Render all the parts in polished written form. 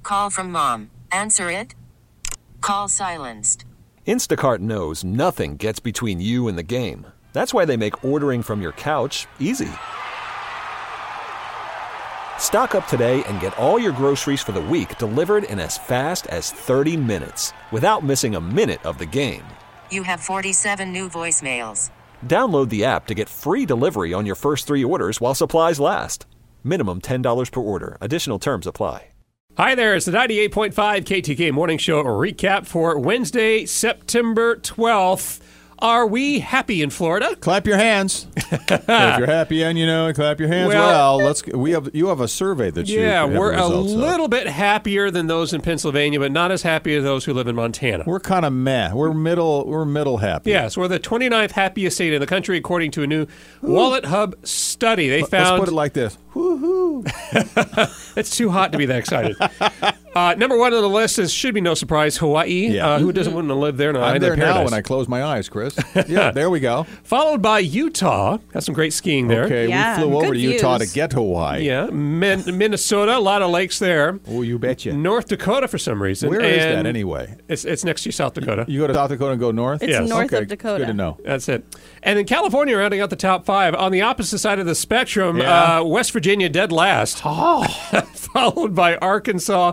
call from mom. Answer it. Call silenced. Instacart knows nothing gets between you and the game. That's why they make ordering from your couch easy. Stock up today and get all your groceries for the week delivered in as fast as 30 minutes without missing a minute of the game. You have 47 new voicemails. Download the app to get free delivery on your first 3 orders while supplies last. Minimum $10 per order. Additional terms apply. Hi there, it's the 98.5 KTK Morning Show recap for Wednesday, September 12th. Are we happy in Florida? Clap your hands. If you're happy and you know it, clap your hands. Well, you have a survey that you have we're a results little of. bit happier than those in Pennsylvania, but not as happy as those who live in Montana. We're kind of meh. We're middle happy. Yes, we're the 29th happiest state in the country according to a new Wallet Hub study. They found. Let's put it like this. Woo-hoo. It's too hot to be that excited. Number one on the list should be no surprise, Hawaii. Yeah. Who doesn't want to live there? No, I'm there now paradise. when I close my eyes, Chris. Yeah, there we go. Followed by Utah. Got some great skiing there. Okay, Yeah, we flew over good to Utah views. to get Hawaii. Yeah, Minnesota, a lot of lakes there. Oh, you betcha. North Dakota for some reason. Where is And that anyway? It's next to South Dakota. You go to South Dakota and go north? It's Yes. north Okay, of Dakota. Good to know. That's it. And in California, rounding out the top 5, on the opposite side of the spectrum, Yeah. West Virginia dead last. Followed by Arkansas,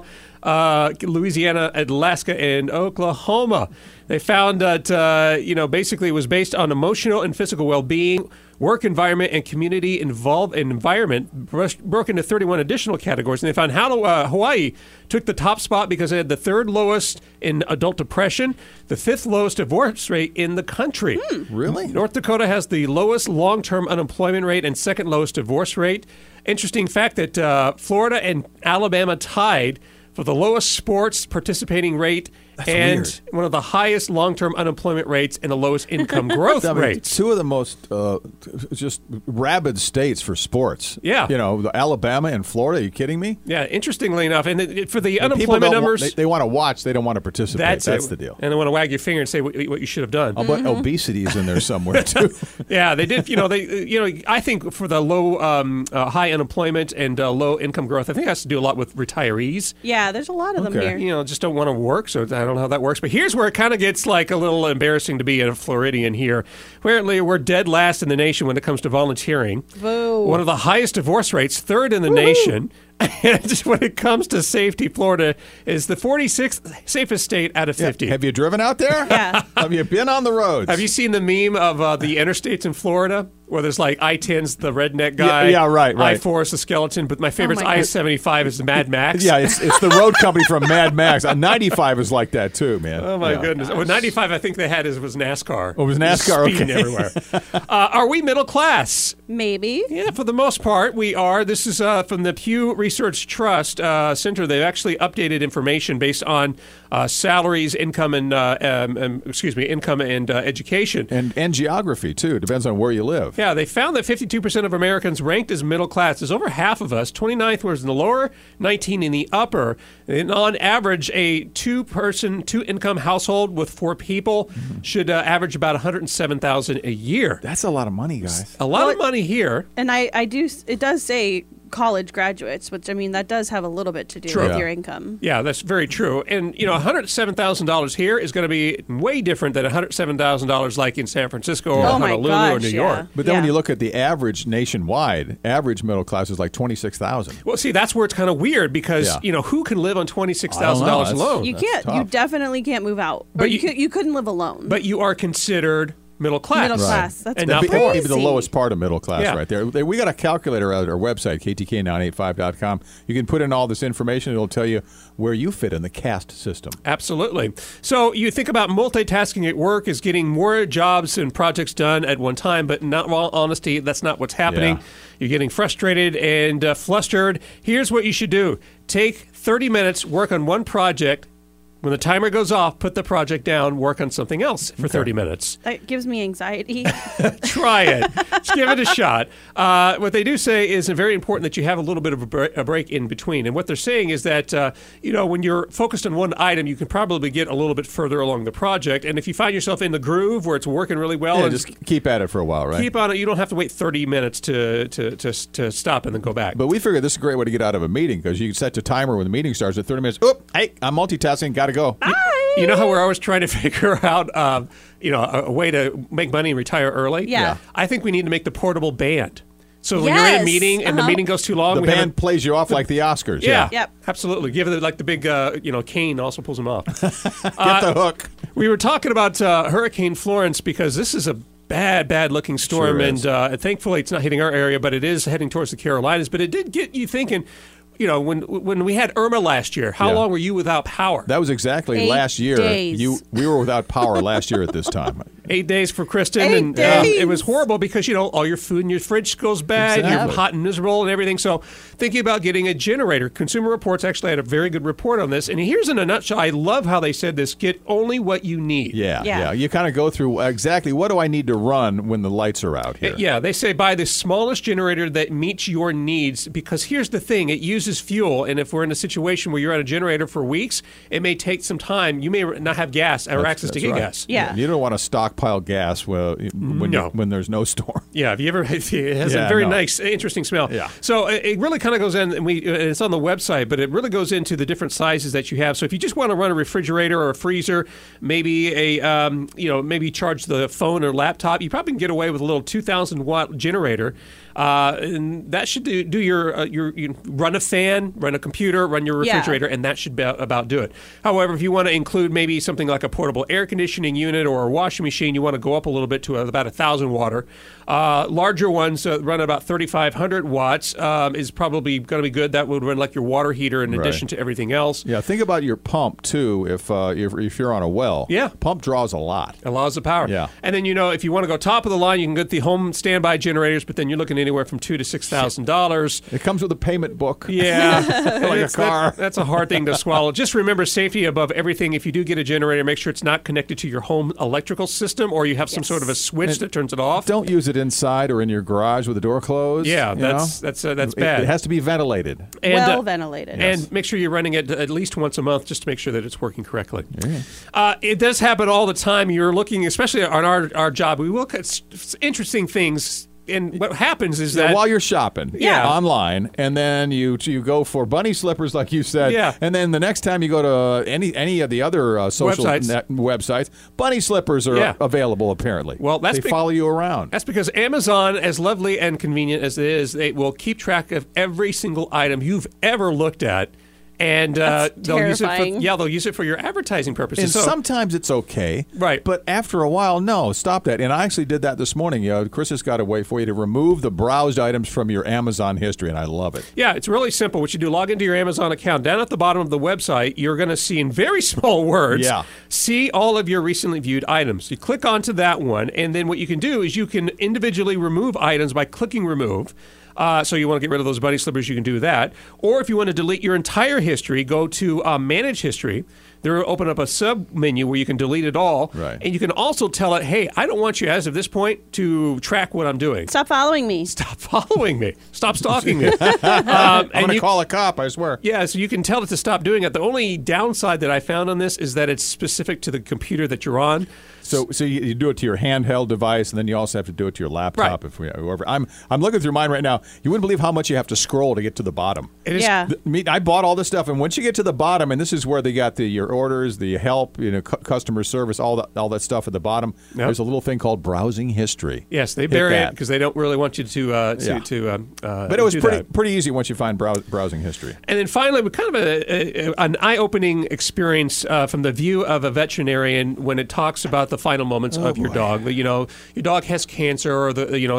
Louisiana, Alaska, and Oklahoma. They found that, basically it was based on emotional and physical well-being, work environment, and community environment, broken into 31 additional categories. And they found Hawaii took the top spot because it had the 3rd lowest in adult depression, the 5th lowest divorce rate in the country. Really? North Dakota has the lowest long-term unemployment rate and 2nd lowest divorce rate. Interesting fact that Florida and Alabama tied for the lowest sports participating rate and weird. one of the highest long-term unemployment rates and the lowest income growth I mean, rates. 2 of the most just rabid states for sports. Yeah. Alabama and Florida. Are you kidding me? Yeah, interestingly enough, and for the People unemployment don't numbers, they want to watch. They don't want to participate. That's it. the deal. And they want to wag your finger and say what you should have done. But obesity is in there somewhere too. Yeah, they did. I think for the low, high unemployment and low income growth, I think it has to do a lot with retirees. Yeah, there's a lot of them Okay. here. Just don't want to work, so I don't know how that works. But here's where it kind of gets like a little embarrassing to be a Floridian here. Apparently, we're dead last in the nation when it comes to volunteering. Boo. One of the highest divorce rates, 3rd in the nation. And when it comes to safety, Florida is the 46th safest state out of 50. Have you driven out there? Yeah. Have you been on the roads? Have you seen the meme of the interstates in Florida where there's like I-10's the redneck guy, Yeah, right. I-4 is the skeleton, but my favorite's my God. I-75 is the Mad Max. Yeah, it's the road company from Mad Max. 95 is like that too, man. Oh my Yeah. goodness! Well, 95, I think they had was NASCAR. Oh, it was NASCAR, Speeding okay. everywhere. Are we middle class? Maybe. Yeah, for the most part, we are. This is from the Pew Research Trust Center. They've actually updated information based on salaries, income, and income and education. And geography too. Depends on where you live. Yeah, they found that 52% of Americans ranked as middle class. There's over half of us. 29th was in the lower, 19 in the upper. And on average, a 2-income household with 4 people should average about $107,000 a year. That's a lot of money, guys. A lot of money here. And I do. It does say college graduates, which I mean that does have a little bit to do True. with Yeah. your income. Yeah, that's very true. And, $107,000 here is going to be way different than $107,000 like in San Francisco or Oh my Honolulu or gosh, New yeah. York. But then when Yeah. you look at the average nationwide, average middle class is like 26,000. Well, see, that's where it's kind of weird because, Yeah. who can live on $26,000 I don't know. alone? You That's can't. tough. You definitely can't move out. But Or you- you couldn't live alone. But you are considered middle class. Middle class. That's And not Maybe poor. the lowest part of middle class Yeah. right there. We got a calculator at our website, ktk985.com. You can put in all this information. It'll tell you where you fit in the caste system. Absolutely. So you think about multitasking at work is getting more jobs and projects done at one time, but in all honesty, that's not what's happening. Yeah. You're getting frustrated and flustered. Here's what you should do. Take 30 minutes, work on one project, When the timer goes off, put the project down, work on something else for 30 minutes. That gives me anxiety. Try it. Just give it a shot. What they do say is very important that you have a little bit of a break in between. And what they're saying is that, when you're focused on one item, you can probably get a little bit further along the project. And if you find yourself in the groove where it's working really well, and just keep at it for a while, right? Keep on it. You don't have to wait 30 minutes to stop and then go back. But we figured this is a great way to get out of a meeting because you can set the timer when the meeting starts at 30 minutes. Oop, hey, I'm multitasking. Got to go. You know how we're always trying to figure out, a way to make money and retire early? Yeah. I think we need to make the portable band. So when you're in Yes. a meeting and the meeting goes too long, The we band plays you off like the Oscars. Yeah, Yep. absolutely. Give it like the big, cane also pulls them off. Get the hook. We were talking about Hurricane Florence because this is a bad looking storm, Sure is. and thankfully it's not hitting our area, but it is heading towards the Carolinas. But it did get you thinking. When we had Irma last year, how Yeah. long were you without power? That was exactly 8 last year. days. We were without power last year at this time. 8 days for Kristen, 8 and days. it was horrible because all your food in your fridge goes bad, Exactly. you're hot and miserable and everything. So, thinking about getting a generator. Consumer Reports actually had a very good report on this, and here's in a nutshell. I love how they said this: get only what you need. Yeah. You kind of go through exactly what do I need to run when the lights are out here. Yeah, they say buy the smallest generator that meets your needs because here's the thing, it uses fuel, and if we're in a situation where you're on a generator for weeks, it may take some time. You may not have gas or access to That's get right. gas. Yeah. You don't want to stockpile gas when there's no storm. Yeah, have you ever? It has Yeah, a very no. nice, interesting smell. Yeah. So it really kind of goes in, and it's on the website, but it really goes into the different sizes that you have. So if you just want to run a refrigerator or a freezer, maybe maybe charge the phone or laptop, you probably can get away with a little 2,000 watt generator, and that should do your you run a fan, run a computer, run your Yeah. refrigerator, and that should about do it. However, if you want to include maybe something like a portable air conditioning unit or a washing machine, you want to go up a little bit to about 1,000 watt. Larger ones run about 3,500 watts is probably going to be good. That would run like your water heater in addition to everything else. Yeah, think about your pump too. If you're on a well, Yeah. pump draws a lot. Allows the power. Yeah. And then, if you want to go top of the line, you can get the home standby generators, but then you're looking anywhere from $2,000 to $6,000. It comes with a payment book. Yeah. Like a car. That's a hard thing to swallow. Just remember safety above everything. If you do get a generator, make sure it's not connected to your home electrical system or you have some sort of a switch that turns it off. Don't use it inside or in your garage with the door closed. Yeah, you that's know? bad. It has to be ventilated. And, Well ventilated. And make sure you're running it at least once a month just to make sure that it's working correctly. It does happen all the time. You're looking, especially on our job, we look at interesting things. And what happens is that while you're shopping Yeah. online, and then you go for bunny slippers, like you said, Yeah. and then the next time you go to any of the other social websites, bunny slippers are Yeah. available apparently. Well, they follow you around. That's because Amazon, as lovely and convenient as it is, they will keep track of every single item you've ever looked at. And they'll terrifying. use it for your advertising purposes. And So- sometimes it's okay, Right. But after a while, no, stop that. And I actually did that this morning. Chris has got a way for you to remove the browsed items from your Amazon history, and I love it. Yeah, it's really simple. What you do, log into your Amazon account. Down at the bottom of the website, you're going to see in very small words, Yeah. see all of your recently viewed items. You click onto that one, and then what you can do is you can individually remove items by clicking remove. So you want to get rid of those bunny slippers, you can do that. Or if you want to delete your entire history, go to Manage History. They'll open up a sub-menu where you can delete it all. Right. And you can also tell it, hey, I don't want you, as of this point, to track what I'm doing. Stop following me. Stop following me. Stop stalking me. I'm going to call a cop, I swear. Yeah, so you can tell it to stop doing it. The only downside that I found on this is that it's specific to the computer that you're on. So you do it to your handheld device, and then you also have to do it to your laptop. Right. Whoever. I'm looking through mine right now. You wouldn't believe how much you have to scroll to get to the bottom. It is, Yeah. I bought all this stuff, and once you get to the bottom, and this is where they got your orders, the help, customer service, all that stuff at the bottom. Yep. There's a little thing called browsing history. Yes, they Hit bury it that. because they don't really want you to But it was do pretty that. pretty easy once you find browsing history. And then finally, we kind of an eye-opening experience from the view of a veterinarian when it talks about the final moments of your dog. Your dog has cancer, or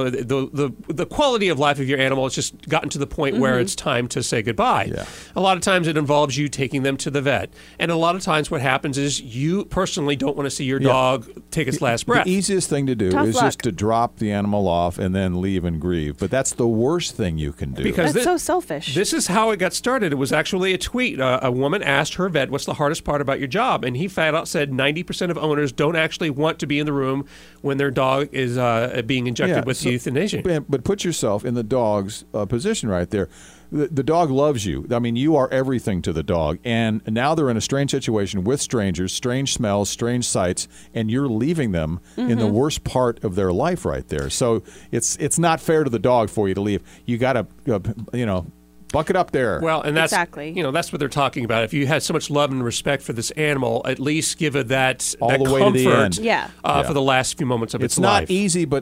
the quality of life of your animal has just gotten to the point where it's time to say goodbye. Yeah. A lot of times it involves you taking them to the vet, and a lot of times what happens is you personally don't want to see your dog take its last breath. The easiest thing to do Tough is luck. just to drop the animal off and then leave and grieve. But that's the worst thing you can do. Because That's so selfish. This is how it got started. It was actually a tweet. A woman asked her vet, "What's the hardest part about your job?" And he flat out said 90% of owners don't actually want to be in the room when their dog is being injected with euthanasia. But put yourself in the dog's position right there. The dog loves you. I mean, you are everything to the dog. And now they're in a strange situation with strangers, strange smells, strange sights, and you're leaving them in the worst part of their life right there. So it's not fair to the dog for you to leave. You got to, buck it up there. Well, and that's Exactly. That's what they're talking about. If you had so much love and respect for this animal, at least give it that All that the way comfort to the end. Yeah. for the last few moments of its It's not life. easy, but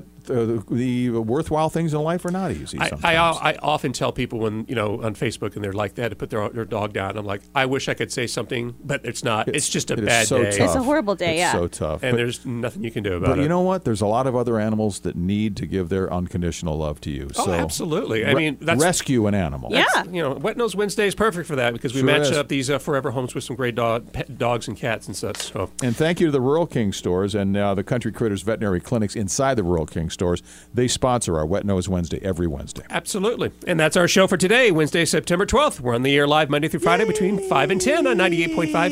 the worthwhile things in life are not easy sometimes. I often tell people when on Facebook and they're like they had to put their dog down. I'm like, I wish I could say something, but it's not. It's just a It is bad so day, tough. It's a horrible day, It's yeah. so tough. and But- there's nothing you can do about But it. you know what? There's a lot of other animals that need to give their unconditional love to you. Oh, So absolutely. I mean, that's rescue an animal. Yeah. Wet Nose Wednesday is perfect for that because we Sure match is. up these forever homes with some great pet dogs and cats and such. So. And thank you to the Rural King stores and the Country Critters veterinary clinics inside the Rural King stores. They sponsor our Wet Nose Wednesday every Wednesday. Absolutely. And that's our show for today, Wednesday, September 12th. We're on the air live Monday through Friday between 5 and 10 on 98.5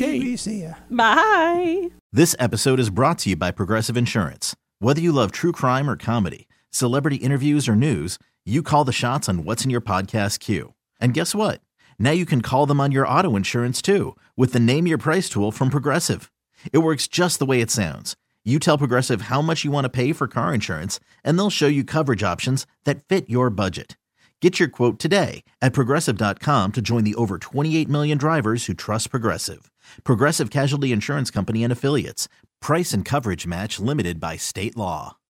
KTD. Bye. This episode is brought to you by Progressive Insurance. Whether you love true crime or comedy, celebrity interviews or news, you call the shots on what's in your podcast queue. And guess what? Now you can call them on your auto insurance too with the Name Your Price tool from Progressive. It works just the way it sounds. You tell Progressive how much you want to pay for car insurance, and they'll show you coverage options that fit your budget. Get your quote today at Progressive.com to join the over 28 million drivers who trust Progressive. Progressive Casualty Insurance Company and Affiliates. Price and coverage match limited by state law.